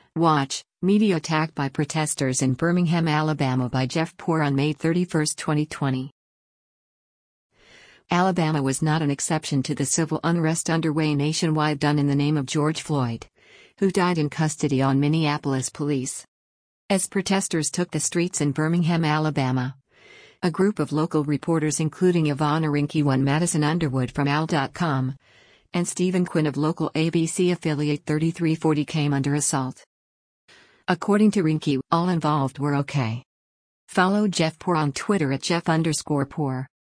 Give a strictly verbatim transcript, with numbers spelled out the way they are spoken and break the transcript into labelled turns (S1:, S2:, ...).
S1: Watch, media attack by protesters in Birmingham, Alabama by Jeff Poor on May thirty-first, twenty twenty. Alabama was not an exception to the civil unrest underway nationwide done in the name of George Floyd, who died in custody on Minneapolis police. As protesters took the streets in Birmingham, Alabama, a group of local reporters including Ivana Rinke Madison Underwood from A L dot com and Stephen Quinn of local A B C affiliate thirty-three forty came under assault. According to Rinke, all involved were okay. Follow Jeff Poor on Twitter at Jeff underscore Poor.